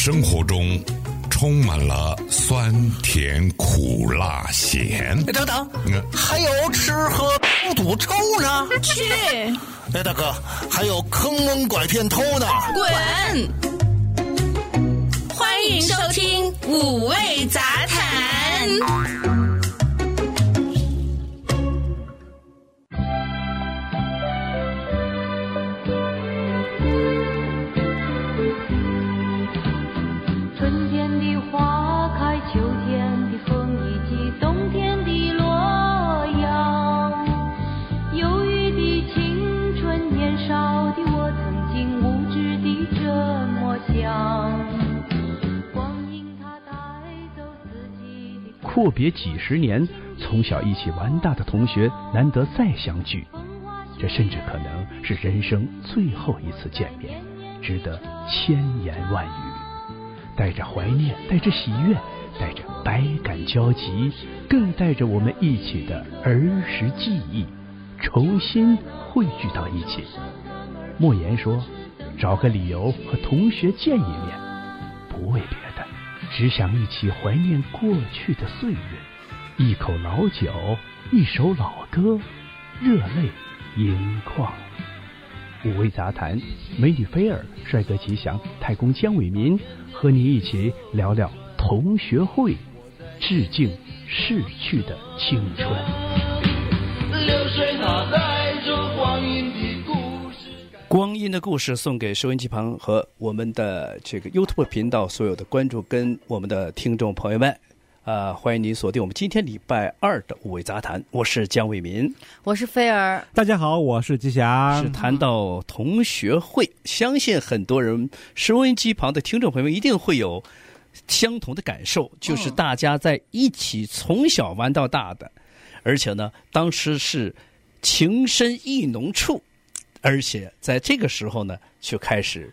生活中充满了酸甜苦辣咸。 等等，还有吃喝不赌抽呢。 去！ 大哥，还有坑蒙拐骗偷呢。 滚！欢迎收听五味杂谈。 春天的花开，秋天的风以及冬天的洛阳。忧郁的青春，年少的我曾经无知地这么想。 阔别几十年，从小一起玩大的同学难得再相聚，这甚至可能是人生最后一次见面，值得千言万语。带着怀念，带着喜悦，带着百感交集，更带着我们一起的儿时记忆，重新汇聚到一起。莫言说，找个理由和同学见一面，不为别的，只想一起怀念过去的岁月，一口老酒，一首老歌，热泪盈眶。五味杂谈，美女菲儿，帅哥吉祥，太公江伟民，和你一起聊聊同学会，致敬逝去的青春。 流水它带着光阴的故事， 光阴的故事送给收音机旁和我们的这个 YouTube 频道所有的关注跟我们的听众朋友们。欢迎您锁定我们今天礼拜二的五味杂谈，我是江伟民， 我是菲儿， 大家好，我是吉祥。 是谈到同学会，相信很多人收音机旁的听众朋友们一定会有相同的感受，就是大家在一起从小玩到大的，而且呢，当时是情深意浓处，而且在这个时候呢，就开始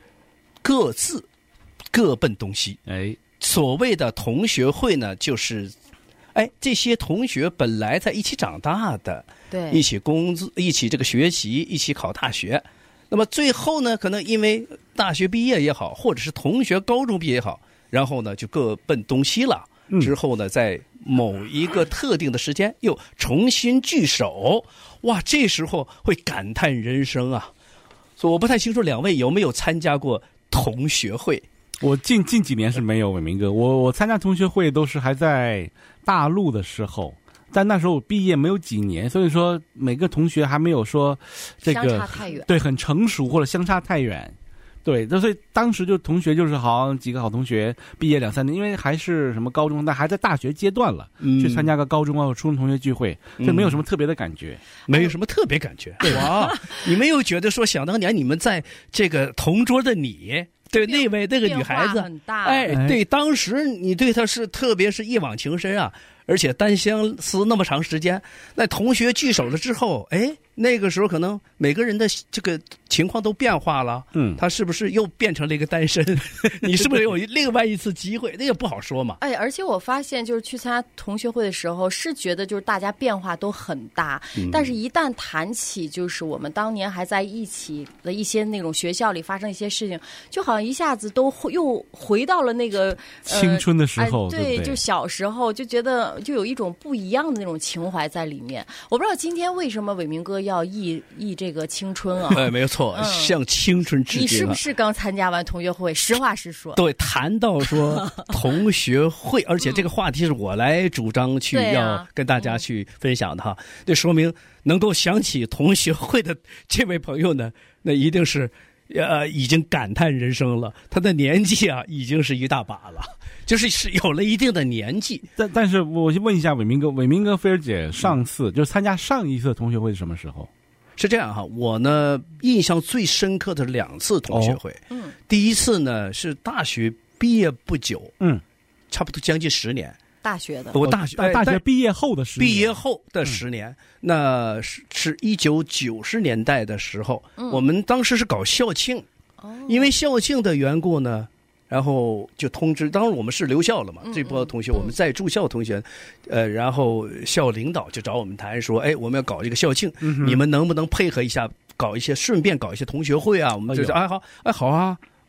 各奔东西。所谓的同学会呢，就是这些同学本来在一起长大的， 对， 一起工作，一起这个学习，一起考大学。那么最后呢，可能因为大学毕业也好，或者是同学高中毕业也好，然后呢就各奔东西了。之后呢，在某一个特定的时间又重新聚首，哇，这时候会感叹人生啊！所以我不太清楚两位有没有参加过同学会。 我近几年是没有，伟明哥，我参加同学会都是还在大陆的时候，但那时候毕业没有几年，所以说每个同学还没有说这个相差太远， 对，很成熟或者相差太远。对，所以当时就同学就是好像几个好同学毕业2-3年，因为还是什么高中，但还在大学阶段了，去参加个高中或初中同学聚会，所以没有什么特别的感觉， 没有什么特别感觉。哇，你没有觉得说想当年你们在这个同桌的你？对那位那个女孩子， 很大， 对，当时你对她是特别是一往情深啊，而且单相思那么长时间，那同学聚首了之后，那个时候可能每个人的这个情况都变化了，他是不是又变成了一个单身？你是不是有另外一次机会？那也不好说嘛。 而且我发现就是去参加同学会的时候，是觉得就是大家变化都很大，但是一旦谈起就是我们当年还在一起的一些那种学校里发生一些事情，就好像一下子都又回到了那个青春的时候， 对， 对， 就小时候就觉得就有一种不一样的那种情怀在里面。我不知道今天为什么伟明哥要忆这个青春啊？ 没有错，向青春致敬。 你是不是刚参加完同学会？实话实说。 对，谈到说同学会，而且这个话题是我来主张去要跟大家去分享的哈。这说明能够想起同学会的这位朋友呢，那一定是已经感叹人生了。他的年纪啊，已经是一大把了。就是有了一定的年纪， 但是我问一下伟明哥，菲儿姐上次就参加上一次同学会是什么时候？ 是这样哈，我呢印象最深刻的2次同学会。第一次呢是大学毕业不久，差不多将近10年。 大学的， 我大学毕业后的10年， 毕业后的10年，那是1990年代的时候，我们当时是搞校庆，因为校庆的缘故呢。然后就通知，当然我们是留校了嘛，这波同学我们在住校同学，然后校领导就找我们谈说，我们要搞一个校庆，你们能不能配合一下，顺便搞一些同学会啊？我们就说，好啊，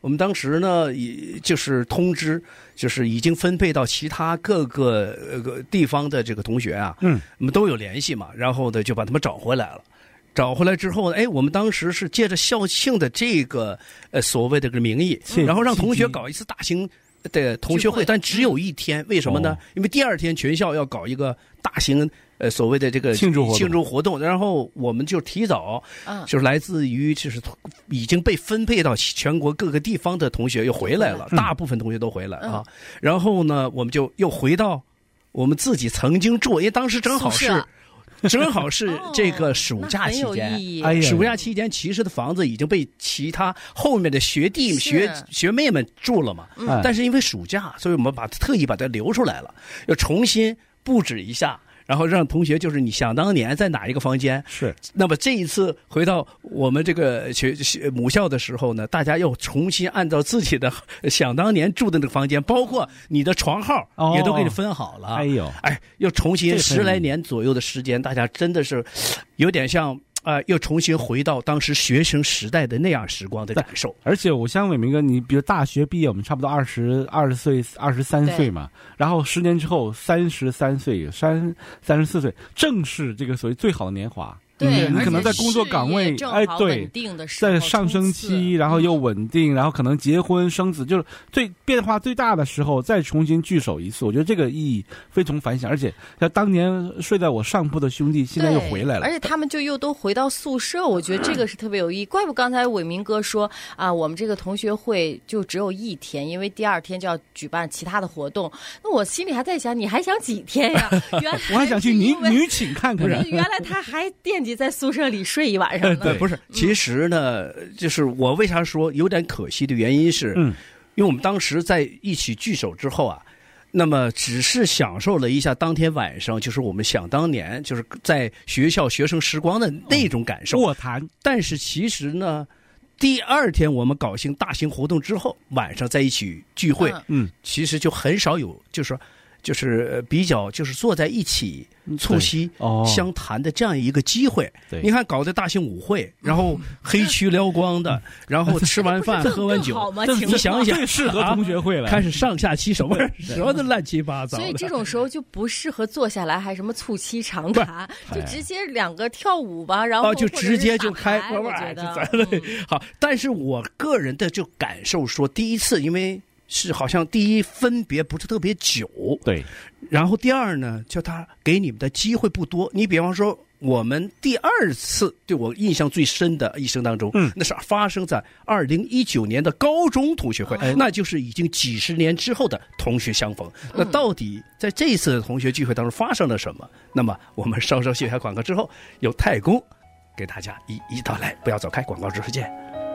我们当时呢，也就是通知，就是已经分配到其他各个地方的这个同学啊，我们都有联系嘛，然后呢就把他们找回来了。找回来之后，我们当时是借着校庆的这个所谓的这个名义，然后让同学搞一次大型的同学会，但只有一天，为什么呢？因为第二天全校要搞一个大型所谓的这个庆祝活动，然后我们就提早，就是来自于就是已经被分配到全国各个地方的同学又回来了，大部分同学都回来啊。然后呢，我们就又回到我们自己曾经住，因为当时正好是这个暑假期间，暑假期间其实的房子已经被其他后面的学弟学妹们住了嘛，但是因为暑假，所以我们特意把它留出来了，要重新布置一下。然后让同学就是你想当年在哪一个房间是， 那么这一次回到我们这个母校的时候呢，大家又重新按照自己的想当年住的那个房间，包括你的床号也都给你分好了。又重新10来年左右的时间，大家真的是有点像。又重新回到当时学生时代的那样时光的感受。 而且我像伟明哥，你比如大学毕业，我们差不多20岁、23岁嘛，然后10年之后33岁、34岁，正是这个所谓最好的年华。 对， 你可能在工作岗位，对，在上升期，然后又稳定，然后可能结婚生子，就是变化最大的时候，再重新聚首一次，我觉得这个意义非同凡响。而且像当年睡在我上铺的兄弟，现在又回来了， 而且他们就又都回到宿舍，我觉得这个是特别有意义。怪不刚才伟明哥说啊，我们这个同学会就只有一天，因为第二天就要举办其他的活动。那我心里还在想，你还想几天呀？原来我还想去女寝看看。 原来他还惦记在宿舍里睡一晚上呢。 对，不是，其实呢，就是我为啥说有点可惜的原因是，因为我们当时在一起聚首之后啊，那么只是享受了一下当天晚上，就是我们想当年就是在学校学生时光的那种感受。 卧谈。但是其实呢，第二天我们搞大型活动之后，晚上在一起聚会，其实就很少有，就是比较就是坐在一起促膝相谈的这样一个机会。你看搞的大型舞会，然后黑黢撩光的，然后吃完饭喝完酒，你想想， 最适合同学会了， 开始上下其手，什么的乱七八糟的。 所以这种时候就不适合坐下来还什么促膝长谈，就直接两个跳舞吧，然后就直接就开， 我觉得好。但是我个人的就感受说，第一次因为。是好像第一分别不是特别久， 对， 然后第二呢，就他给你们的机会不多。你比方说，我们第二次对我印象最深的一生当中，那是发生在2019年的高中同学会，那就是已经几十年之后的同学相逢。那到底在这一次的同学聚会当中发生了什么？那么我们稍稍卸下广告之后，由太公给大家一一道来，不要走开，广告之后见。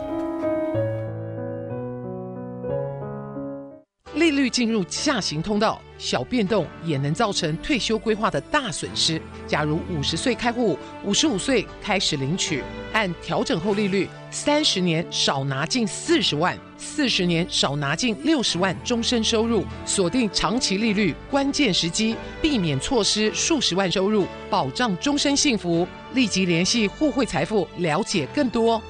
利率进入下行通道，小变动也能造成退休规划的大损失。假如50岁开户，55岁开始领取，按调整后利率，30年少拿近40万，40年少拿近60万终身收入。锁定长期利率关键时机，避免错失数十万收入，保障终身幸福。立即联系互惠财富了解更多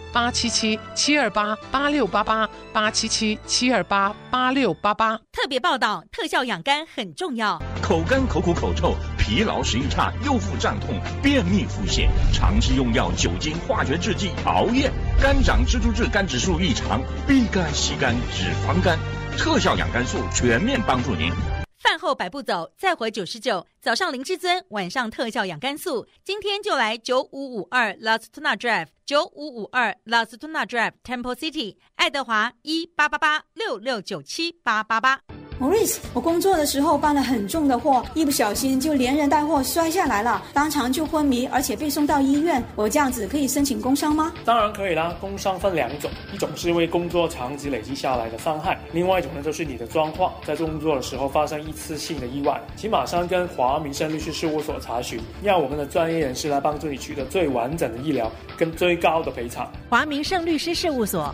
，877-728-8688，877-728-8688。 特别报道：特效养肝很重要。 口干口苦口臭、疲劳食欲差、右腹胀痛、便秘腹泻，长期用药、酒精、化学制剂、熬夜，肝长蜘蛛质肝指数异常，B肝、硒肝、脂肪肝，特效养肝素全面帮助您。 饭后百步走，再活99。早上灵至尊，晚上特效养肝素。今天就来9552 Las Tuna Drive，9552 Las Tuna Drive Temple City， 爱德华18886697888。 Maurice， 我工作的时候搬了很重的货，一不小心就连人带货摔下来了，当场就昏迷，而且被送到医院。我这样子可以申请工伤吗？ 当然可以啦，工伤分2种，一种是因为工作长期累积下来的伤害，另外一种呢就是你的状况在工作的时候发生一次性的意外，请马上跟华民生律师事务所查询，让我们的专业人士来帮助你取得最完整的医疗跟最高的赔偿。 华民生律师事务所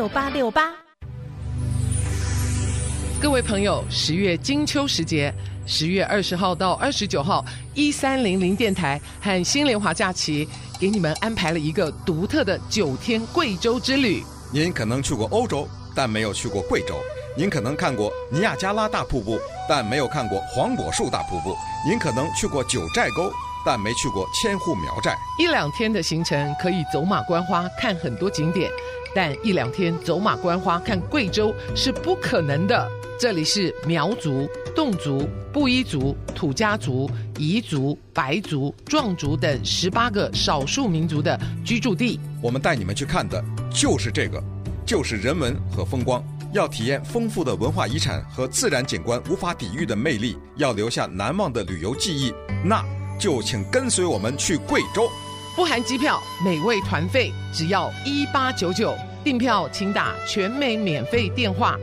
626-282-6868，282-6868。 各位朋友，10月金秋时节， 10月20号到29号，1300电台和新联华假期给你们安排了一个独特的9天贵州之旅。 您可能去过欧洲，但没有去过贵州；您可能看过尼亚加拉大瀑布，但没有看过黄果树大瀑布；您可能去过九寨沟，但没去过千户苗寨。 1-2天的行程可以走马观花，看很多景点，但1-2天走马观花看贵州是不可能的。这里是苗族、侗族、布依族、土家族、彝族、白族、壮族等18个少数民族的居住地。 我们带你们去看的就是这个，就是人文和风光。要体验丰富的文化遗产和自然景观无法抵御的魅力，要留下难忘的旅游记忆，那就请跟随我们去贵州。 不含机票，每位团费只要1899，订票请打全美免费电话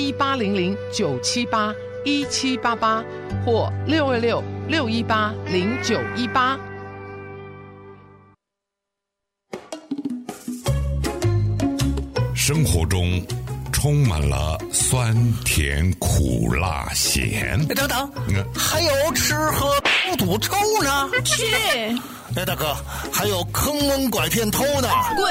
1800-978-1788或626-618-0918。 生活中充满了酸甜苦辣咸。 等等，还有吃喝不赌抽呢？ 去！ 大哥，还有坑蒙拐骗偷呢？ 滚！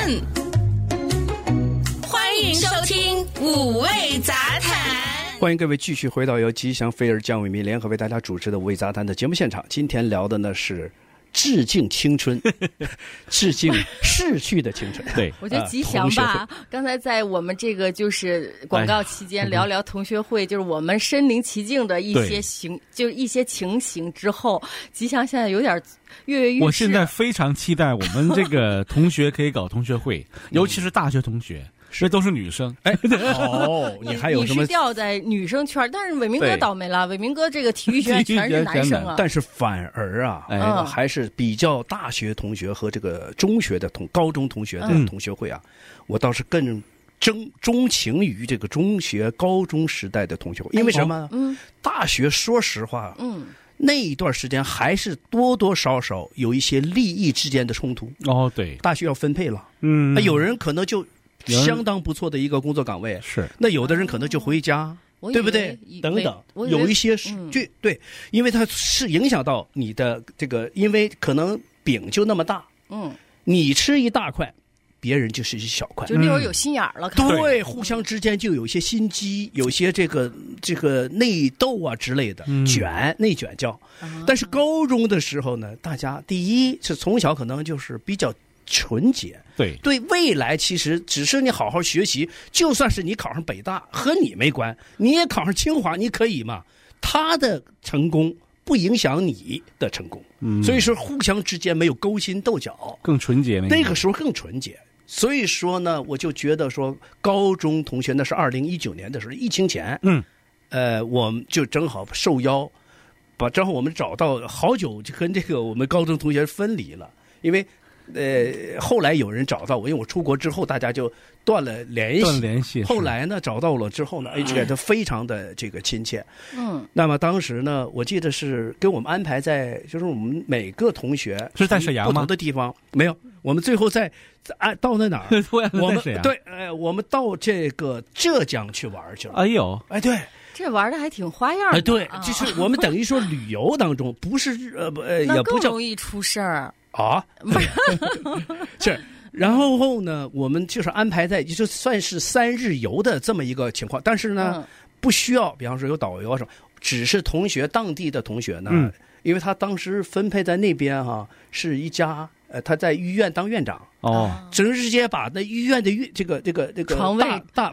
欢迎收听五味杂谈。 欢迎各位继续回到由吉祥菲尔江伟民联合为大家主持的五味杂谈的节目现场。今天聊的呢是致敬青春，致敬逝去的青春。对， 我觉得吉祥吧。刚才在我们这个就是广告期间聊聊同学会，就是我们身临其境的一些就是一些情形之后，吉祥现在有点跃跃欲试。 我现在非常期待我们这个同学可以搞同学会，尤其是大学同学。这都是女生， 哎，哦，你还有什么？ 你是掉在女生圈，但是伟明哥倒霉了，伟明哥这个体育学院全是男生啊。 但是反而啊，还是比较大学同学和这个中学的高中同学的同学会啊，我倒是更钟情于这个中学、高中时代的同学会，因为什么？大学说实话，那一段时间还是多多少少有一些利益之间的冲突。哦，对，大学要分配了，有人可能就相当不错的一个工作岗位，是那有的人可能就回家，对不对？等等，有一些是对，因为它是影响到你的这个，因为可能饼就那么大，你吃一大块，别人就是一小块， 就那会儿有心眼了， 对，互相之间就有些心机，有些这个内斗啊之类的，内卷叫。但是高中的时候呢，大家第一是从小可能就是比较纯洁，对未来其实只是你好好学习，就算是你考上北大和你没关，你也考上清华，你可以嘛？他的成功不影响你的成功，所以说互相之间没有勾心斗角， 更纯洁。 那个时候更纯洁。所以说呢，我就觉得说，高中同学那是2019年的时候，疫情前，我们就正好受邀，正好我们找到好久就跟这个我们高中同学分离了，因为。后来有人找到我，因为我出国之后，大家就断了联系。后来呢，找到了之后呢，觉得非常的这个亲切。那么当时呢，我记得是给我们安排在，就是我们每个同学是在沈阳吗？ 不同的地方没有，我们最后到那哪儿？我们对，我们到这个浙江去玩去了。 哎呦， 哎对。 这玩的还挺花样的， 对，就是我们等于说旅游当中，不是也不容易出事儿啊，是。然后呢，我们就是安排在就算是3日游的这么一个情况，但是呢，不需要，比方说有导游啊什么，只是当地的同学呢，因为他当时分配在那边是一家。他在医院当院长直接把那医院的这个床位大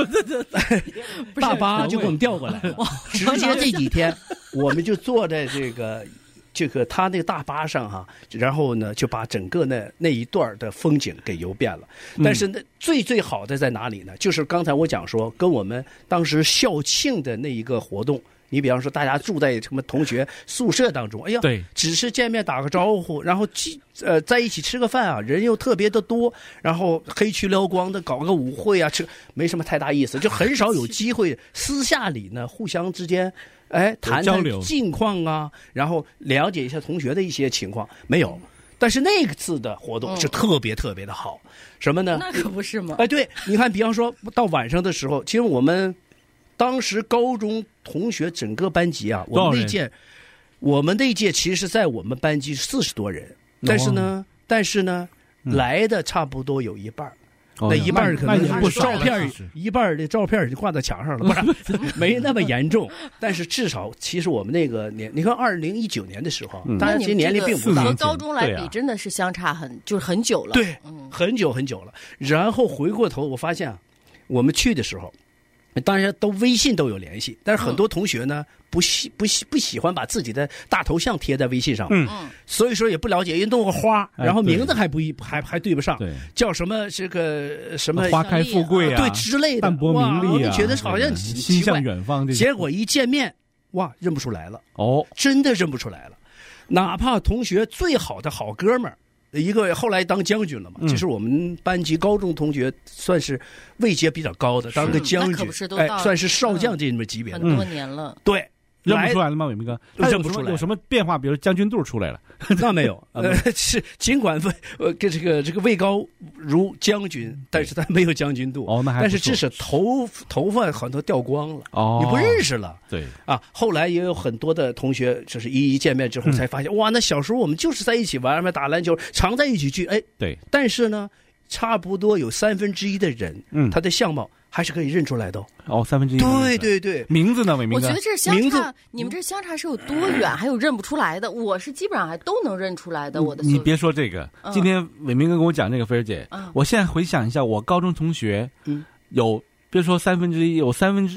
巴就给我们调过来了，直接这几天我们就坐在这个他那个大巴上然后呢就把整个那一段的风景给游遍了。但是最好的在哪里呢？就是刚才我讲说跟我们当时校庆的那一个活动。你比方说，大家住在什么同学宿舍当中，哎呀，对，只是见面打个招呼，然后在一起吃个饭人又特别的多，然后黑黢撩光的搞个舞会没什么太大意思，就很少有机会私下里呢互相之间谈谈近况然后了解一下同学的一些情况，没有。但是那次的活动是特别特别的好，什么呢？ 那可不是吗？ 对，你看，比方说到晚上的时候，其实我们。当时高中同学整个班级啊，我们那届其实在我们班级40多人，但是呢，来的差不多有一半。那一半可能是照片，一半的照片就挂在墙上了，不是没那么严重。但是至少，其实我们那个年，你看2019年的时候，当然其实年龄并不大， 和高中来比真的是相差很久了。 对，很久了。然后回过头，我发现啊，我们去的时候，当然都微信都有联系，但是很多同学呢不喜欢把自己的大头像贴在微信上，所以说也不了解，又弄个花，然后名字还对不上，叫什么这个什么花开富贵啊， 对之类的， 淡泊名利啊， 觉得好像心向远方， 结果一见面，哇，认不出来了，真的认不出来了，哪怕同学最好的好哥们儿。一个后来当将军了嘛，就是我们班级高中同学，算是位阶比较高的，当个将军，算是少将这么级别的， 很多年了。 对， 认不出来了吗，伟明哥？ 认不出来， 有什么变化？比如将军肚出来了？ 那没有，是尽管跟这个位高如将军，但是他没有将军肚。 那还但是至少头发很多掉光了，你不认识了。 对啊，后来也有很多的同学，就是一见面之后才发现，哇，那小时候我们就是在一起玩嘛，打篮球，常在一起聚， 对。 但是呢，差不多有1/3的人，他的相貌还是可以认出来的。 1/3。 对。 名字呢，伟明哥？ 我觉得这相差，你们这相差是有多远，还有认不出来的。我是基本上还都能认出来的。我的你别说这个，今天伟明哥跟我讲这个，菲儿姐，我现在回想一下，我高中同学，有别说1/3，有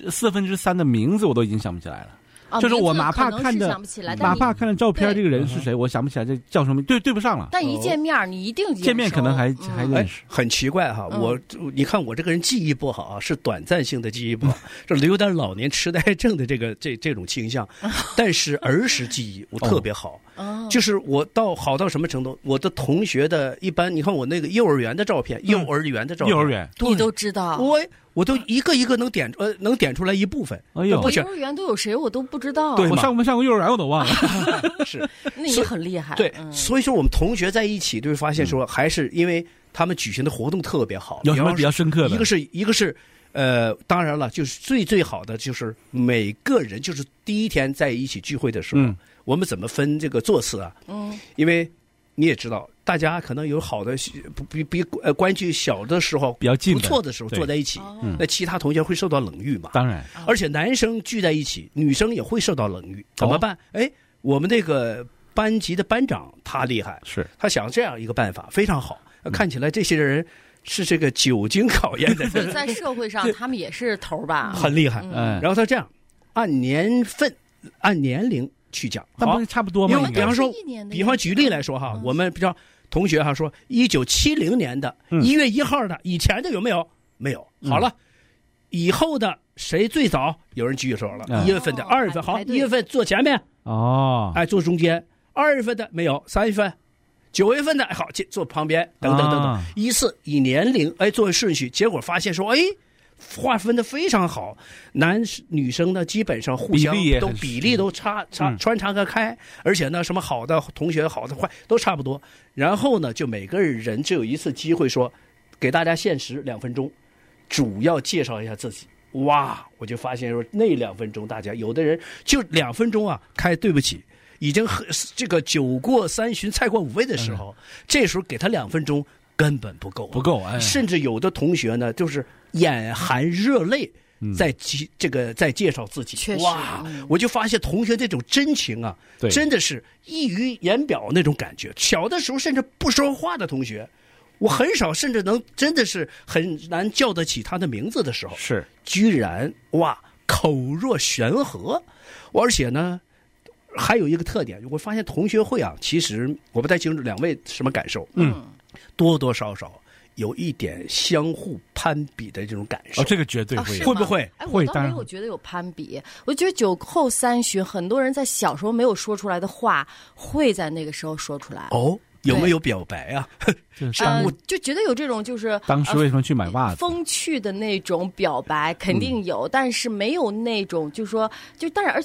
4/3的名字我都已经想不起来了。就是我哪怕看着照片，这个人是谁，我想不起来这叫什么，对不上了。 但一见面你一定见面可能还认识。 很奇怪哈，你看我这个人记忆不好啊，是短暂性的记忆不好，这有点老年痴呆症的这种倾向。但是儿时记忆我特别好，就是我好到什么程度？我的同学的一般，你看我那个幼儿园的照片，幼儿园你都知道。 我都一个一个能点出来一部分。 我幼儿园都有谁我都不知道。 对，我上过幼儿园我都忘了。 是， 那也很厉害。 对，所以说我们同学在一起就会发现说，还是因为他们举行的活动特别好。 有什么比较深刻的？ 一个是当然了，就是最好的就是每个人就是第一天在一起聚会的时候，我们怎么分这个座次啊？因为你也知道，大家可能有好的比关系小的时候比较近不错的时候坐在一起，那其他同学会受到冷遇嘛？ 当然， 而且男生聚在一起，女生也会受到冷遇，怎么办？我们那个班级的班长他厉害， 是他想这样一个办法，非常好。看起来这些人是这个久经考验的人， 在社会上他们也是头吧， 很厉害。然后他这样按年份、按年龄去讲， 那不是差不多吗？ 因为比方举例来说哈，我们比较同学哈说1970年的1月1号的，以前的有没有？没有。好了，以后的谁最早？有人举手了，1月份的、2月份，好，1月份坐前面，坐中间；2月份的没有，3月份。9月份的好，坐旁边，等等，依次以年龄作为顺序，结果发现说，划分的非常好，女生呢基本上互相比例都穿插个开，而且呢什么好的同学好的坏都差不多。然后呢就每个人只有一次机会说，给大家限时2分钟，主要介绍一下自己。哇，我就发现说那2分钟大家有的人就2分钟啊，对不起。已经这个酒过3巡菜过5味的时候，这时候给他2分钟根本不够，甚至有的同学呢，就是眼含热泪在介绍自己。哇，我就发现同学这种真情啊，真的是溢于言表那种感觉。小的时候甚至不说话的同学，我很少甚至真的是很难叫得起他的名字的时候，居然哇口若悬河，而且呢。还有一个特点，我发现同学会啊，其实我不太清楚两位什么感受，多多少少有一点相互攀比的这种感受。 这个绝对会， 会不会？ 我倒没有觉得有攀比，我觉得酒后3巡，很多人在小时候没有说出来的话，会在那个时候说出来。 有没有表白啊？ 就觉得有这种就是当时为什么去买袜子？ 风趣的那种表白肯定有，但是没有那种就是说但是而且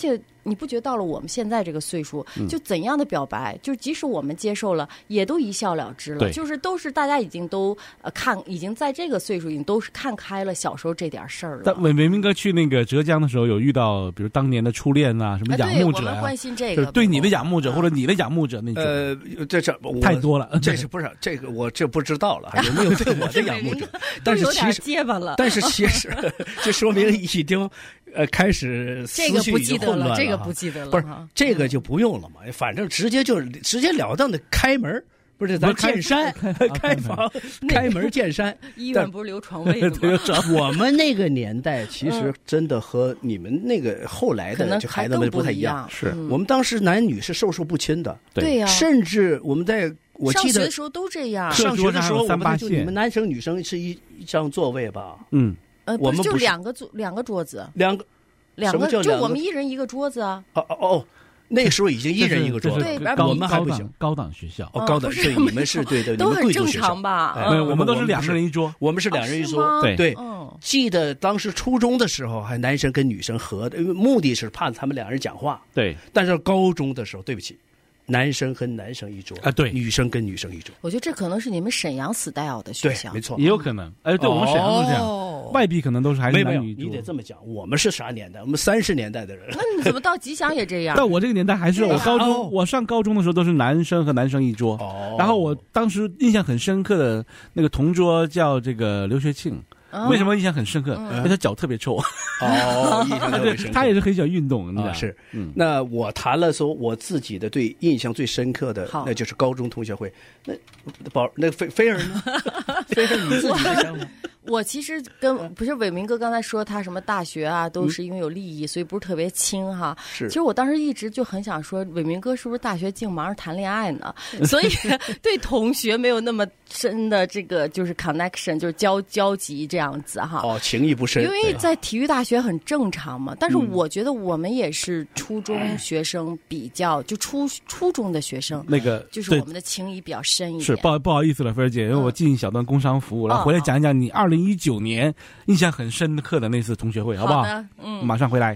你不觉得到了我们现在这个岁数，就怎样的表白，就即使我们接受了，也都一笑了之了。就是都是大家已经都已经在这个岁数，已经都是看开了小时候这点事儿了。 但伟明哥去那个浙江的时候，有遇到比如当年的初恋啊，什么仰慕者对，我们关心这个， 就是对你的仰慕者或者你的仰慕者那种。 这太多了， 这是不是这个我这不知道了，有没有对我的仰慕者？但是其实结巴了， 但是其实这说明已经开始思绪已经混乱了。 这个不记得了， 不是这个就不用了嘛，反正直截了当的开门。不是咱见山开房开门见山， 医院不是留床位吗？ 我们那个年代其实真的和你们那个后来的就孩子们不太一样。 是我们当时男女是授受不亲的， 对呀， 甚至我们我记得上学的时候都这样。 上学的时候我们就你们男生女生是一张座位吧？我们就两个桌子， 两个就我们一人一个桌子啊。 哦。那个时候已经一人一个桌子，我们还不行。 高档学校高档，对，你们是对的， 都很正常吧？ 我们都是2个人一桌， 我们是2人一桌。对，记得当时初中的时候，还男生跟女生合的，目的是怕他们2人讲话。 对， 但是高中的时候，对不起，男生和男生一桌啊，对， 女生跟女生一桌。 我觉得这可能是你们沈阳 style 的学校， 对，没错， 也有可能。对，我们沈阳都是这样。外地可能都是还是男女。 你得这么讲，我们是啥年代？我们30年代的人。 那你怎么到吉祥也这样？ 到我这个年代还是我高中，我上高中的时候都是男生和男生一桌。然后我当时印象很深刻的那个同桌叫这个刘学庆。为什么印象很深刻？因为他脚特别臭。 印象特别深刻。 他也是很喜欢运动，你知道是。那我谈了说我自己的对印象最深刻的，那就是高中同学会。那菲儿呢？菲儿你自己的想法？ 我其实不是伟明哥刚才说他什么大学啊，都是因为有利益，所以不是特别亲哈。 是。 其实我当时一直就很想说，伟明哥是不是大学净忙着谈恋爱呢？所以对同学没有那么深的这个就是 connection， 就是交集这样子哈。 情谊不深。 因为在体育大学很正常嘛，但是我觉得我们也是初中学生比较，就初中的学生， 那个就是我们的情谊比较深一点。 是不好意思了，菲儿姐，因为我进一小段工商服务，然后回来讲一讲你2019年印象很深刻的那次同学会，好不好？马上回来。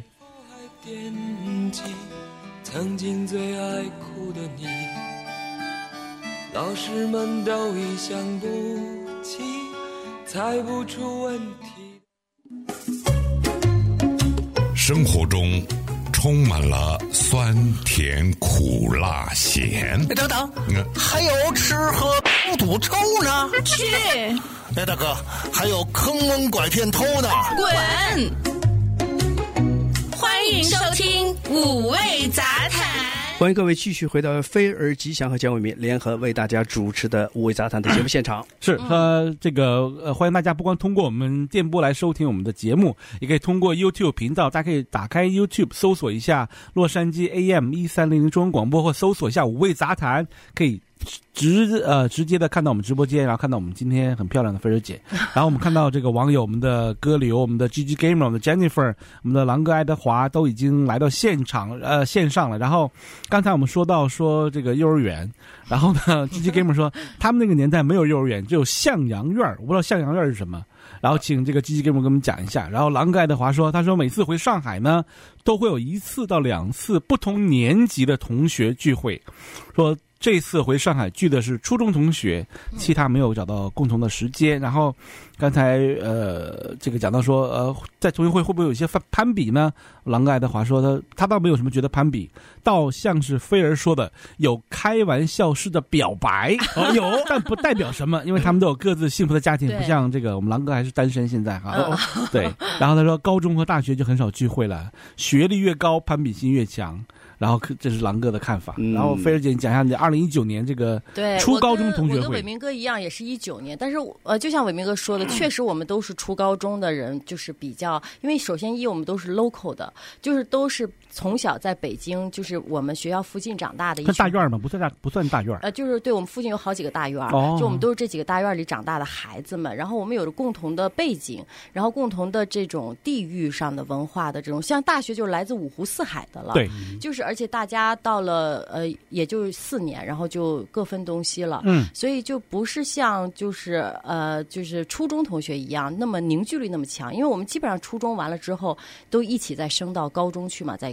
曾经最爱哭的你，老师们都已想不起，猜不出问题。 生活中充满了酸甜苦辣咸。 等等，还有吃喝不赌抽呢？ 去！ 大哥，还有坑蒙拐骗偷呢？ 滚！欢迎收听五味杂谈。 欢迎各位继续回到菲儿吉祥和姜伟民联合为大家主持的五味杂谈的节目现场。 是欢迎大家不光通过我们电波来收听我们的节目，也可以通过 YouTube 频道，大家可以打开 YouTube 搜索一下洛杉矶 AM1300 中文广播，或搜索一下五味杂谈，可以直接的看到我们直播间，然后看到我们今天很漂亮的菲儿姐，然后我们看到这个网友，我们的歌流，我们的 GG Gamer， 我们的 Jennifer， 我们的狼哥爱德华都已经来到线上了。然后刚才我们说这个幼儿园，然后呢GG Gamer 说他们那个年代没有幼儿园，只有向阳院，我不知道向阳院是什么。然后请这个GG Gamer跟我们讲一下。然后狼哥爱德华说，他说每次回上海呢，都会有1次到2次不同年级的同学聚会，说这次回上海聚的是初中同学，其他没有找到共同的时间。然后刚才这个讲到说在同学会会不会有一些攀比呢？狼哥爱德华说他倒没有什么觉得攀比，倒像是菲儿说的有开玩笑式的表白，有，但不代表什么，因为他们都有各自幸福的家庭，不像这个我们狼哥还是单身现在哈。对，然后他说高中和大学就很少聚会了，学历越高攀比心越强。然后这是狼哥的看法。然后菲儿姐，你讲一下你2019年这个初高中同学会。 我跟伟明哥一样，也是19年，但是就像伟明哥说的，确实我们都是初高中的人，就是比较，因为首先我们都是 local 的，就是都是从小在北京，就是我们学校附近长大的一群。 大院吗？不算大院。 就是对，我们附近有好几个大院，就我们都是这几个大院里长大的孩子们。然后我们有着共同的背景，然后共同的这种地域上的文化的这种，像大学就是来自五湖四海的了。 对， 就是而且大家到了也就4年，然后就各分东西了。所以就不是像就是初中同学一样那么凝聚力那么强，因为我们基本上初中完了之后都一起再升到高中去嘛，在一个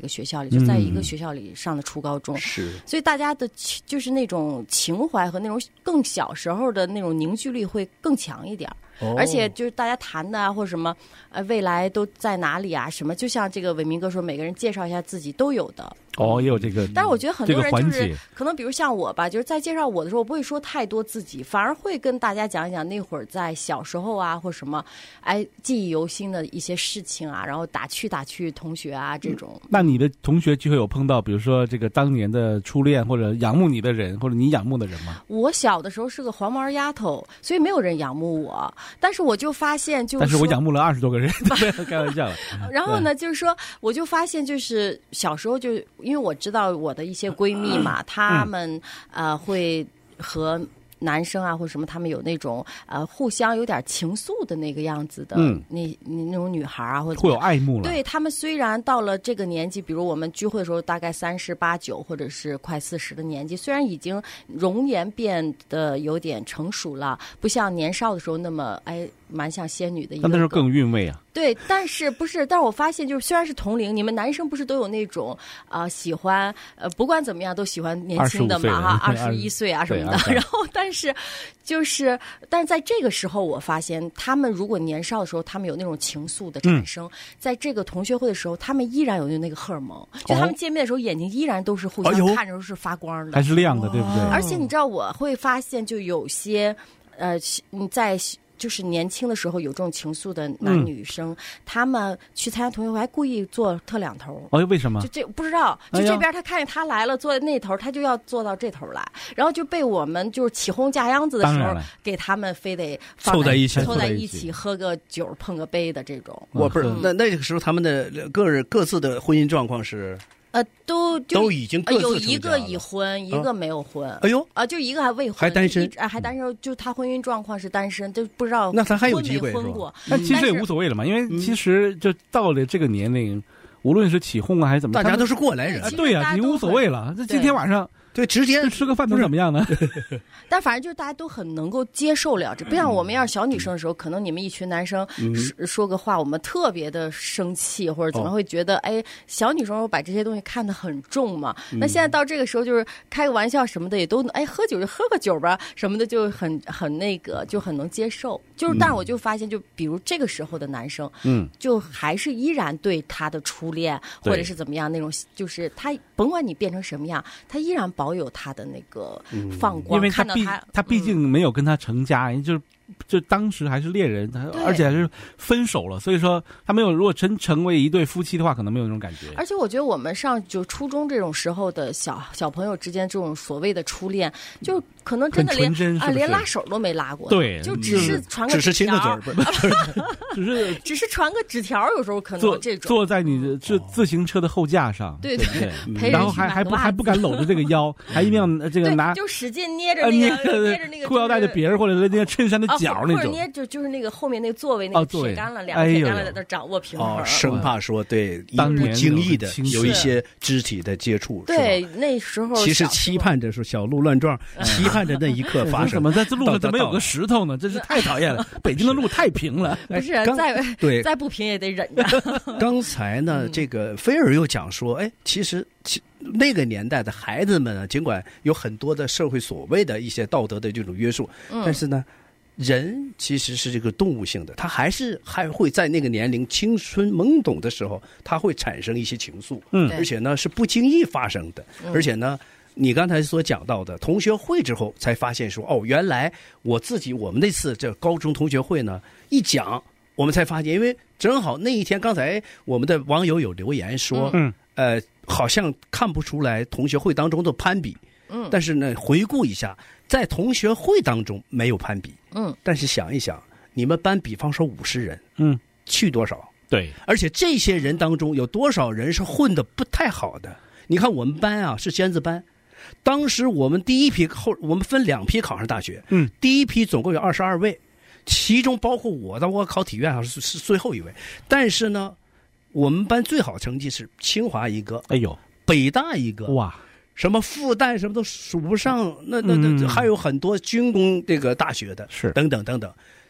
个学校里，就在一个学校里上的初高中， 是， 所以大家的就是那种情怀和那种更小时候的那种凝聚力会更强一点。而且就是大家谈的啊，或者什么，未来都在哪里啊？什么，就像这个伟民哥说，每个人介绍一下自己都有的。 也有这个。 但是我觉得很多人就是可能，比如像我吧，就是在介绍我的时候，我不会说太多自己，反而会跟大家讲一讲那会儿在小时候啊，或什么，记忆犹新的一些事情啊，然后打趣同学啊这种。 那你的同学聚会有碰到，比如说这个当年的初恋，或者仰慕你的人，或者你仰慕的人吗？ 我小的时候是个黄毛丫头，所以没有人仰慕我。但是我就发现，但是我仰慕了20多个人，开玩笑了。 然后呢，就是说，我就发现，就是小时候就因为我知道我的一些闺蜜嘛，她们会和男生啊或什么，他们有那种互相有点情愫的那个样子的，那种女孩啊，或者会有爱慕了。 对，他们虽然到了这个年纪，比如我们聚会的时候大概38、9或者是快40的年纪，虽然已经容颜变得有点成熟了，不像年少的时候那么蛮像仙女的一个。 但那时候更韵味啊。 对，但是我发现就是虽然是同龄，你们男生不是都有那种喜欢不管怎么样都喜欢年轻的嘛哈，21岁啊什么的，然后但是在这个时候我发现他们如果年少的时候他们有那种情愫的产生，在这个同学会的时候他们依然有那个荷尔蒙，就他们见面的时候眼睛依然都是互相看着是发光的， 还是亮的，对不对？ 而且你知道我会发现就有些你在就是年轻的时候有这种情愫的男女生，他们去参加同学会还故意坐特两头。 为什么？ 就这不知道，就这边他看见他来了，坐在那头，他就要坐到这头来，然后就被我们就是起哄架秧子的时候，给他们非得凑在一起喝个酒碰个杯的这种。 我不是那个时候他们的各自的婚姻状况是。都已经各自有一个已婚，一个没有婚。就一个还未婚， 还单身， 还单身，就他婚姻状况是单身，就不知道那他还有机会婚过。 那其实也无所谓了嘛，因为其实就到了这个年龄，无论是起哄啊还是怎么， 大家都是过来人。 对呀，你无所谓了。这今天晚上。 对，直接吃个饭能怎么样呢？ 但反正就是大家都很能够接受了这，不像我们要是小女生的时候，可能你们一群男生说个话，我们特别的生气或者怎么会觉得，小女生把这些东西看得很重嘛。那现在到这个时候，就是开个玩笑什么的也都，喝酒就喝个酒吧什么的，就很那个，就很能接受。但是我就发现，就比如这个时候的男生，就还是依然对他的初恋或者是怎么样那种，就是他甭管你变成什么样，他依然保有他的那个放光， 因为看到他毕竟没有跟他成家，就当时还是恋人，而且还是分手了，所以说他没有如果成为一对夫妻的话，可能没有那种感觉。 而且我觉得我们上就初中这种时候的小朋友之间这种所谓的初恋，就可能真的连拉手都没拉过， 对， 就只是传个只是亲个嘴，只是传个纸条，有时候可能这种坐在你的自行车的后架上， 对， 然后还不敢搂着这个腰，还一定要这个拿就使劲捏着那个裤腰带的别人或者那个衬衫的角那种， 捏就是那个后面那个座位那个铁杆了，两个铁杆了在那掌握平衡， 生怕说对不经意的有一些肢体的接触。 对，那时候其实期盼着说小鹿乱撞，期盼着那一刻发生。 什么在这路上怎么有个石头呢？真是太讨厌了！北京的路太平了， 不是再不平也得忍着。 刚才呢，这个菲尔又讲说，其实那个年代的孩子们呢，尽管有很多的社会所谓的一些道德的这种约束，但是呢，人其实是这个动物性的，他还会在那个年龄青春懵懂的时候，他会产生一些情愫，而且呢是不经意发生的，而且呢。你刚才所讲到的同学会之后，才发现说原来我们那次这高中同学会呢，一讲我们才发现，因为正好那一天，刚才我们的网友有留言说，好像看不出来同学会当中的攀比，但是呢，回顾一下，在同学会当中没有攀比，但是想一想，你们班比方说50人，去多少？ 对， 而且这些人当中有多少人是混得不太好的？你看我们班啊是尖子班。当时我们第一批我们分2批考上大学，第一批总共有22位，其中包括我考体院是最后一位。但是呢，我们班最好成绩是清华一个，北大一个， 哇， 什么复旦什么都数不上，那还有很多军工这个大学的， 是等等等等。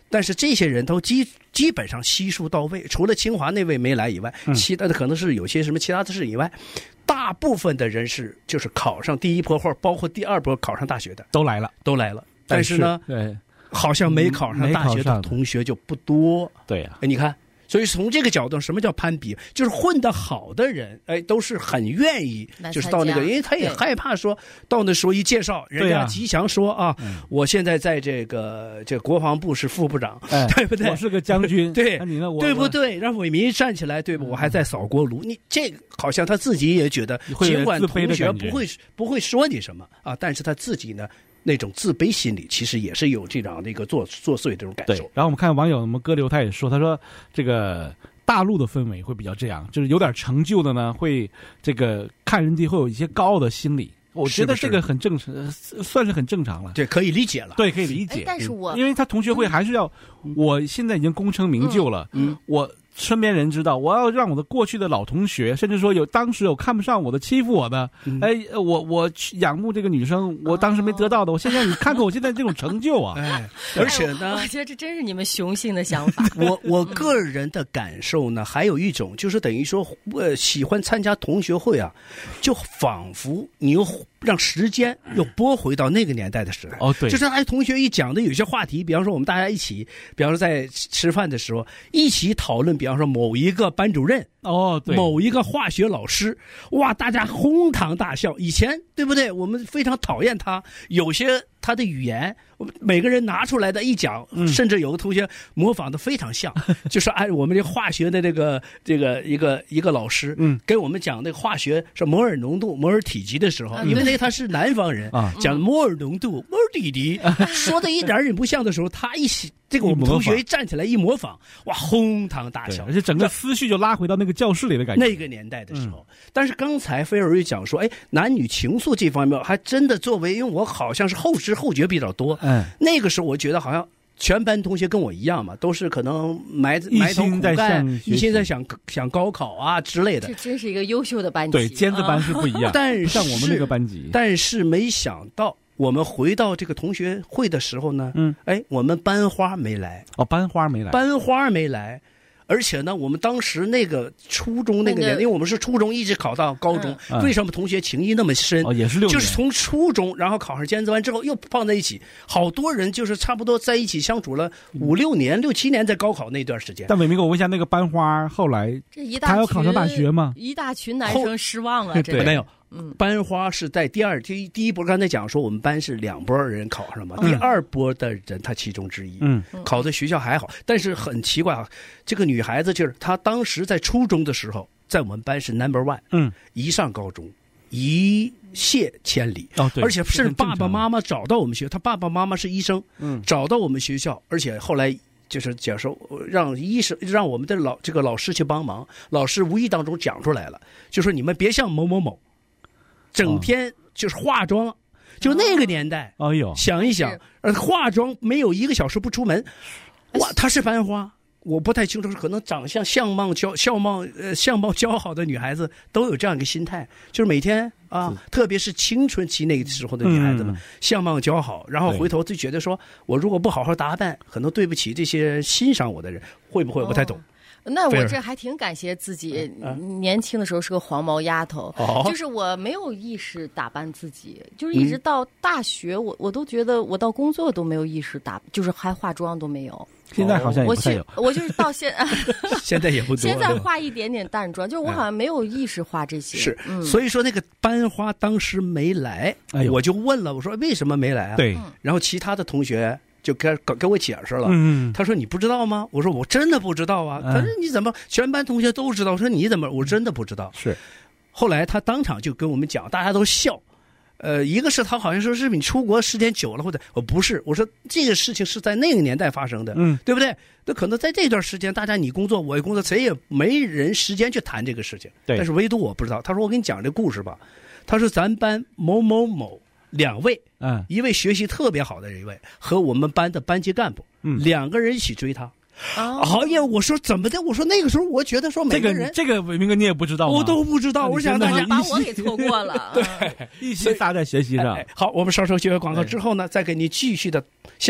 但是这些人都基本上悉数到位，除了清华那位没来以外，其他的可能是有些什么其他的事以外，大部分的人就是考上第一波或者包括第二波考上大学的都来了。 但是呢， 对， 好像没考上大学的同学就不多。 对呀， 你看。所以从这个角度，什么叫攀比？就是混得好的人，都是很愿意，就是到那个，因为他也害怕说到那时候一介绍，人家吉祥说啊，我现在在这个国防部是副部长，对不对？ 我是个将军， 对， 你呢？ 对不对？让伟民站起来，对吧？我还在扫锅炉，你这个好像他自己也觉得，尽管同学不会说你什么啊，但是他自己呢？那种自卑心理其实也是有这样的一个作祟这种感受。 然后我们看网友歌流他也说，他说这个大陆的氛围会比较这样，就是有点成就的呢，会这个看人家会有一些高傲的心理。我觉得这个很正常，算是很正常了。 对，可以理解了。 对，可以理解。 但是因为他同学会还是要，我现在已经功成名就了，我身边人知道，我要让我的过去的老同学，甚至说当时有看不上我的、欺负我的，我仰慕这个女生，我当时没得到的，我现在你看看我现在这种成就啊！ 而且呢， 我觉得这真是你们雄性的想法。 我个人的感受呢，还有一种就是等于说，喜欢参加同学会啊，就仿佛你又让时间又拨回到那个年代的时代。 哦，对， 就是同学一讲的有些话题，比方说我们大家一起，比方说在吃饭的时候一起讨论。比方说某一个班主任对， 某一个化学老师，哇，大家哄堂大笑。以前对不对？我们非常讨厌他，有些他的语言，每个人拿出来的一讲，甚至有个同学模仿的非常像，就是按我们这化学的这个一个老师，跟我们讲那个化学是摩尔浓度、摩尔体积的时候，因为他是南方人，讲摩尔浓度、摩尔体积，说的一点也不像的时候，他这个我们同学一站起来一模仿，哇，哄堂大笑， 而且整个思绪就拉回到那个教室里的感觉。 那个年代的时候，但是刚才菲尔又讲说，男女情愫这方面还真的作为，因为我好像是后知后觉比较多，那个时候我觉得好像全班同学跟我一样嘛，都是可能埋头苦干，一心在想高考啊之类的。 这真是一个优秀的班级， 对，尖子班是不一样， 但是像我们那个班级， 但是没想到。我们回到这个同学会的时候呢，我们班花没来。 班花没来， 而且呢，我们当时那个初中那个年，因为我们是初中一直考到高中，为什么同学情谊那么深？ 也是6年， 就是从初中，然后考上尖子班之后又放在一起，好多人就是差不多在一起相处了5、6年、6、7年，在高考那段时间。 但伟明哥，我问一下，那个班花后来他要考上大学吗？ 一大群男生失望了， 对，没有。班花是在第一波，刚才讲说我们班是2波人考上嘛，第2波的人他其中之一，考的学校还好，但是很奇怪啊，这个女孩子就是她当时在初中的时候，在我们班是 No.1，一上高中一泻千里，而且是爸爸妈妈找到我们学校，她爸爸妈妈是医生，找到我们学校，而且后来。就是假设让我们的这个老师去帮忙，老师无意当中讲出来了，就说你们别像某某某，整天就是化妆，就那个年代，想一想，化妆没有1个小时不出门，哇，她是班花。我不太清楚，可能长相相貌姣好的女孩子都有这样一个心态，就是每天啊，特别是青春期那个时候的女孩子们，相貌姣好，然后回头就觉得说，我如果不好好打扮，可能对不起这些欣赏我的人，会不会我不太懂。 那我这还挺感谢自己，年轻的时候是个黄毛丫头，就是我没有意识打扮自己，就是一直到大学，我都觉得我到工作都没有意识就是还化妆都没有。 现在好像也不太有， 我就是到现在也不多。 现在化一点点淡妆，就是我好像没有意识化这些。 是，所以说那个班花当时没来，我就问了，我说为什么没来啊？ 对， 然后其他的同学就跟我解释了，他说你不知道吗？我说我真的不知道啊。他说你怎么全班同学都知道？我说你怎么？我真的不知道。 是， 后来他当场就跟我们讲，大家都笑。一个是他好像说是你出国时间久了，或者我不是，我说这个事情是在那个年代发生的，对不对？那可能在这段时间，大家你工作我也工作，谁也没人时间去谈这个事情。 对， 但是唯独我不知道。他说我给你讲这故事吧。他说咱班某某某2位，一位学习特别好的一位和我们班的班级干部，2个人一起追他。我说怎么的？我说那个时候我觉得说每个人这个伟明哥你也不知道吗？ 我都不知道。我想大家把我给错过了。 对， 一心撒在学习上。 好，我们稍收学广告之后呢，再给你继续的向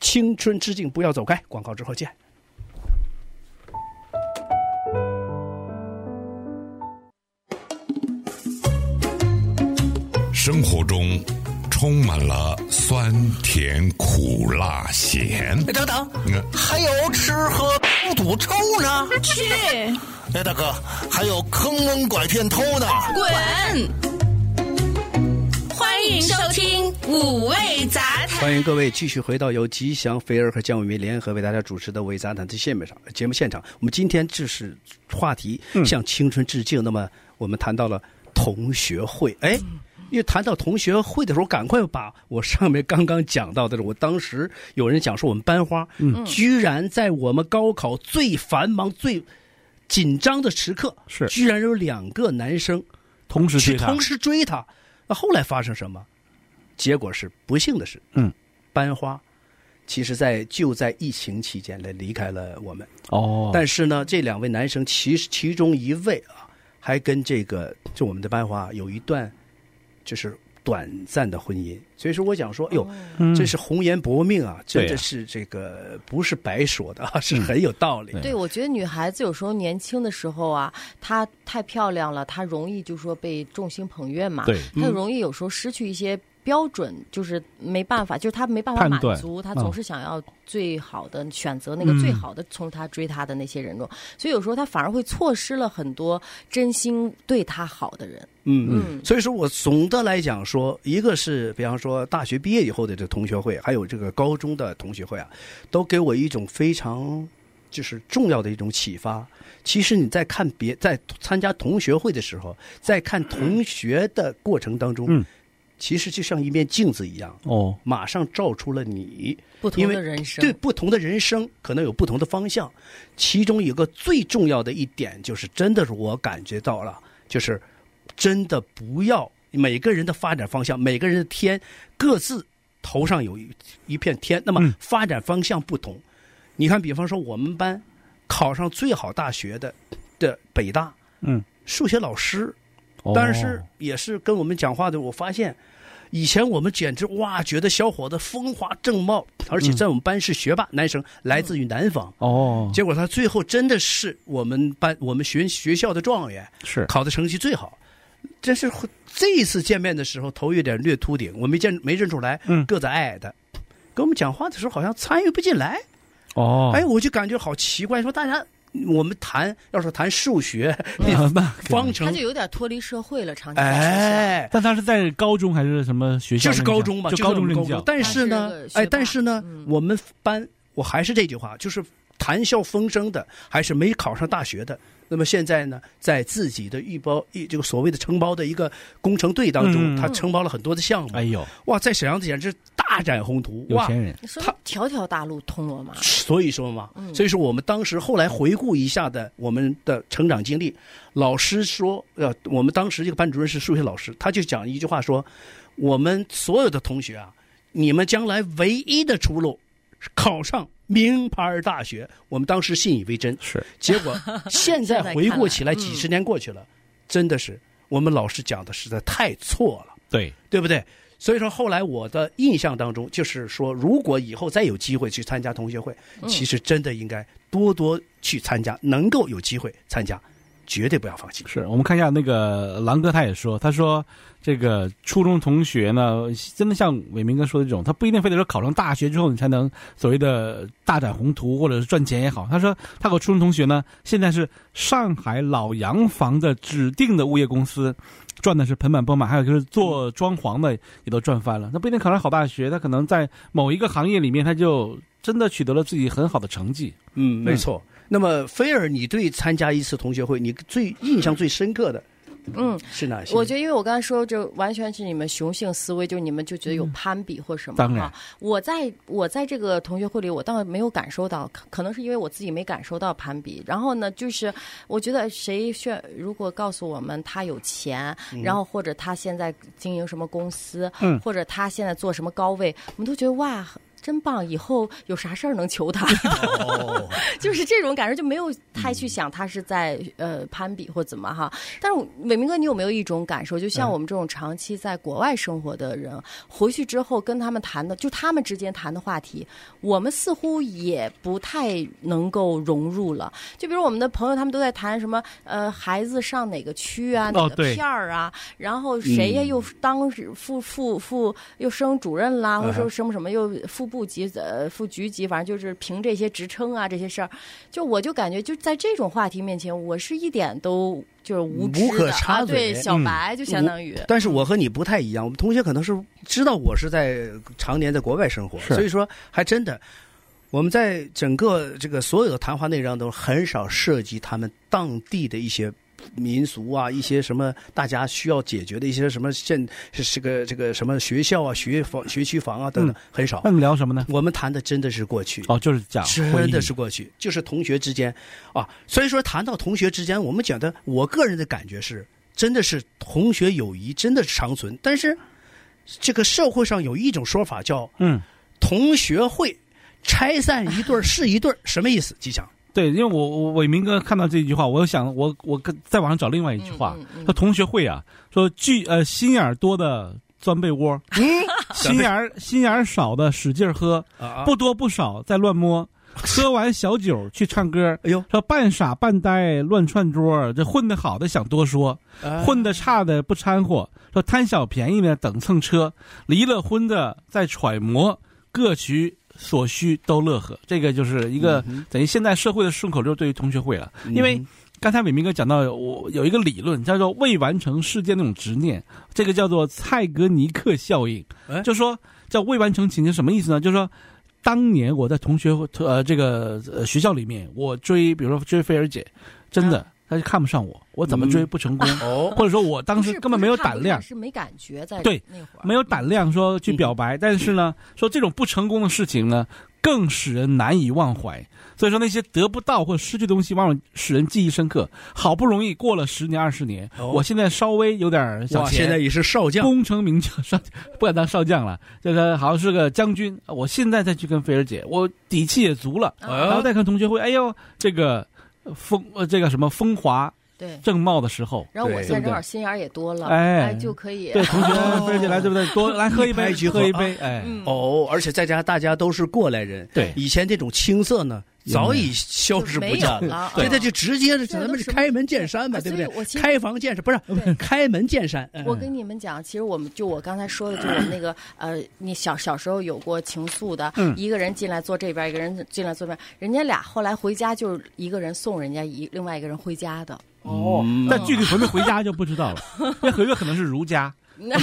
青春之境，不要走开，广告之后见。 生活中充满了酸甜苦辣咸。 等等，还有吃喝不赌抽呢。 去。 大哥，还有坑蒙拐骗偷呢。 滚！欢迎收听五味杂谈。 欢迎各位继续回到由吉祥、菲儿和姜伟民联合为大家主持的五味杂谈的节目现场。我们今天这是话题向青春致敬。那么我们谈到了同学会，因为谈到同学会的时候，赶快把我上面刚刚讲到的，我当时有人讲说我们班花，居然在我们高考最繁忙、最紧张的时刻，居然有2个男生同时追他。那后来发生什么？结果是不幸的是，班花其实就在疫情期间离开了我们。但是呢，这2位男生其中一位还跟就我们的班花有一段就是短暂的婚姻。所以说我讲说，这是红颜薄命啊，真的是这个不是白说的是很有道理。 对，我觉得女孩子有时候年轻的时候啊，她太漂亮了，她容易就说被众星捧月嘛，她容易有时候失去一些标准，就是没办法，就是他没办法满足，他总是想要最好的选择那个最好的从他追他的那些人中，所以有时候他反而会错失了很多真心对他好的人。 所以说我总的来讲说，一个是比方说大学毕业以后的这个同学会，还有这个高中的同学会啊，都给我一种非常就是重要的一种启发。其实你在在参加同学会的时候，在看同学的过程当中，其实就像一面镜子一样，马上照出了你不同的人生。 对，不同的人生可能有不同的方向。其中有个最重要的一点，就是真的是我感觉到了，就是真的不要每个人的发展方向，每个人的天各自头上有一片天，那么发展方向不同。你看，比方说我们班考上最好大学的北大，数学老师，但是也是跟我们讲话的，我发现以前我们简直觉得小伙子风华正茂，而且在我们班是学霸，男生来自于南方。结果他最后真的是我们学校的状元，是考的成绩最好。这是这一次见面的时候，头有点略秃顶，我没认出来，个子矮矮的，跟我们讲话的时候好像参与不进来。我就感觉好奇怪，说大家我们要是谈数学、方程， 他就有点脱离社会了，长期但他是在高中还是什么学校？ 就是高中嘛， 就高中任教。 但是呢，我们班我还是这句话，就是谈笑风生的，还是没考上大学的。那么现在呢，在自己的这个所谓的承包的一个工程队当中，他承包了很多的项目。在沈阳简直大展宏图， 有钱人， 他条条大路通罗马。 所以说我们当时后来回顾一下我们的成长经历，老师说，我们当时这个班主任是数学老师，他就讲一句话说，我们所有的同学啊，你们将来唯一的出路是考上名牌大学。我们当时信以为真，结果现在回顾起来，几十年过去了，真的是我们老师讲的实在太错了，对不对？所以说后来我的印象当中就是说，如果以后再有机会去参加同学会，其实真的应该多多去参加，能够有机会参加，绝对不要放弃。 我们看一下那个狼哥，他也说，他说这个初中同学呢，真的像伟明哥说的这种，他不一定非得说考上大学之后你才能所谓的大展宏图或者是赚钱也好。他说他和初中同学呢，现在是上海老洋房的指定的物业公司，赚的是盆满钵满，还有就是做装潢的也都赚翻了。那不一定考上好大学，他可能在某一个行业里面，他就真的取得了自己很好的成绩。 没错。那么菲儿，你对参加一次同学会，你印象最深刻的是哪些？ 我觉得因为我刚才说，就完全是你们雄性思维，就你们就觉得有攀比或什么。 当然， 我在这个同学会里，我倒没有感受到，可能是因为我自己没感受到攀比。然后呢，就是我觉得如果告诉我们他有钱，然后或者他现在经营什么公司，或者他现在做什么高位，我们都觉得真棒，以后有啥事儿能求他，就是这种感受，就没有太去想他是在攀比或怎么哈。但是伟明哥，你有没有一种感受，就像我们这种长期在国外生活的人，回去之后跟他们谈的，就他们之间谈的话题，我们似乎也不太能够融入了。就比如我们的朋友，他们都在谈什么孩子上哪个区啊，哪个片儿啊，然后谁呀又当副又升主任啦，或者说升什么又副部级副局级，反正就是凭这些职称啊这些事儿，就我就感觉就在这种话题面前，我是一点都就是无知的， 无可插嘴， 对，小白就相当于。 但是我和你不太一样，我们同学可能是知道我是在常年在国外生活，所以说还真的。我们在整个这个所有的谈话内容都很少涉及他们当地的一些民俗啊，一些什么大家需要解决的一些什么这个什么学校啊、学区房啊等等，很少。 那你聊什么呢？ 我们谈的真的是过去， 就是讲真的是过去，就是同学之间啊。所以说谈到同学之间，我们讲的，我个人的感觉是，真的是同学友谊真的是长存。但是这个社会上有一种说法叫同学会拆散一对是一对，什么意思？吉祥。 对，因为我伟明哥看到这句话，我想我在网上找另外一句话，说同学会啊，说心眼多的钻被窝，心眼少的使劲喝，不多不少在乱摸，喝完小酒去唱歌，说半傻半呆乱串桌，这混得好的想多说，混得差的不掺和，说贪小便宜的等蹭车，离了婚的在揣摩，各取所需都乐呵。这个就是一个等于现在社会的顺口溜对于同学会了。因为刚才伟明哥讲到我有一个理论叫做未完成事件那种执念，这个叫做蔡格尼克效应，就说叫未完成情节什么意思呢？就是说当年我在同学这个学校里面，我比如说追菲儿姐，真的他就看不上我怎么追不成功，或者说我当时根本没有胆量， 是没感觉在对那会儿没有胆量说去表白，但是呢，说这种不成功的事情呢，更使人难以忘怀。所以说那些得不到或失去的东西，往往使人记忆深刻。好不容易过了10年20年，我现在稍微有点小钱， 现在也是少将， 功成名就，不敢当少将了，这个好像是个将军。我现在再去跟菲儿姐，我底气也足了，然后再看同学会，哎呦，这个风华。 对正茂的时候， 然后我现在正好心眼也多了，就可以对同学菲儿姐来，对不对？多来喝一杯，喝一杯， 而且再加上大家都是过来人， 对以前这种青涩呢早已消失不见了，现在就直接咱们是开门见山嘛，对不对？开房见山不是开门见山。 我跟你们讲，其实我刚才说的，就我们那个你小时候有过情愫的，一个人进来坐这边，一个人进来坐这边，人家俩后来回家就是一个人送人家另外一个人回家的。 但具体回没回家就不知道了，那很有可能是儒家。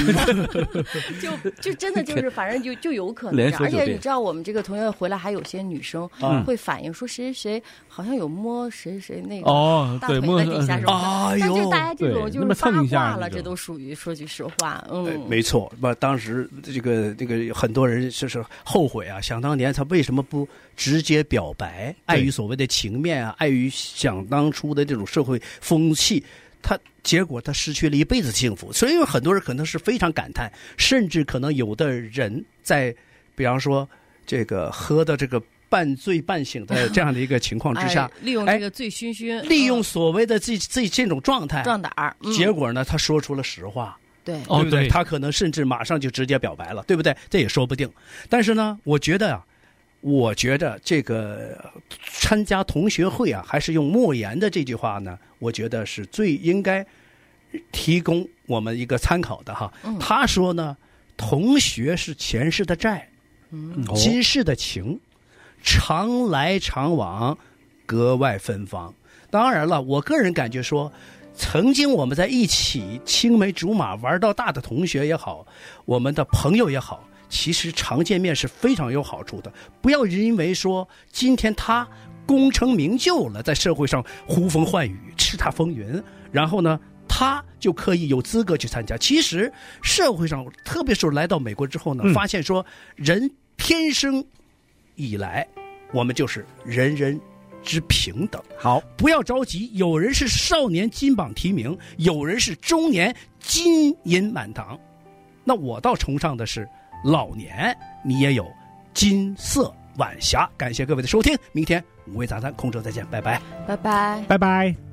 就真的就是反正就有可能，而且你知道我们这个同学回来还有些女生会反映说谁谁好像有摸谁谁那个大腿的底下什么的，但就大家这种就是八卦了，这都属于说句实话， 没错。当时这个很多人就是后悔啊，想当年他为什么不直接表白？碍于所谓的情面啊，碍于想当初的这种社会风气。结果他失去了一辈子幸福，所以有很多人可能是非常感叹，甚至可能有的人在，比方说这个喝的这个半醉半醒的这样的一个情况之下， 利用这个醉醺醺， 利用所谓的这种状态壮胆儿， 结果呢，他说出了实话， 对不对？他可能甚至马上就直接表白了，对不对？这也说不定。但是呢，我觉得这个参加同学会啊，还是用莫言的这句话呢，我觉得是最应该提供我们一个参考的哈。他说呢，同学是前世的债，今世的情，常来常往，格外芬芳。当然了，我个人感觉说，曾经我们在一起青梅竹马玩到大的同学也好，我们的朋友也好，其实常见面是非常有好处的。不要因为说今天他功成名就了，在社会上呼风唤雨叱咤风云，然后呢他就可以有资格去参加。其实社会上特别是来到美国之后呢，发现说人天生以来我们就是人人之平等。 好， 不要着急，有人是少年金榜题名，有人是中年金银满堂，那我倒崇尚的是老年你也有金色晚霞。感谢各位的收听，明天五味杂谈空中再见，拜拜， 拜拜， 拜拜。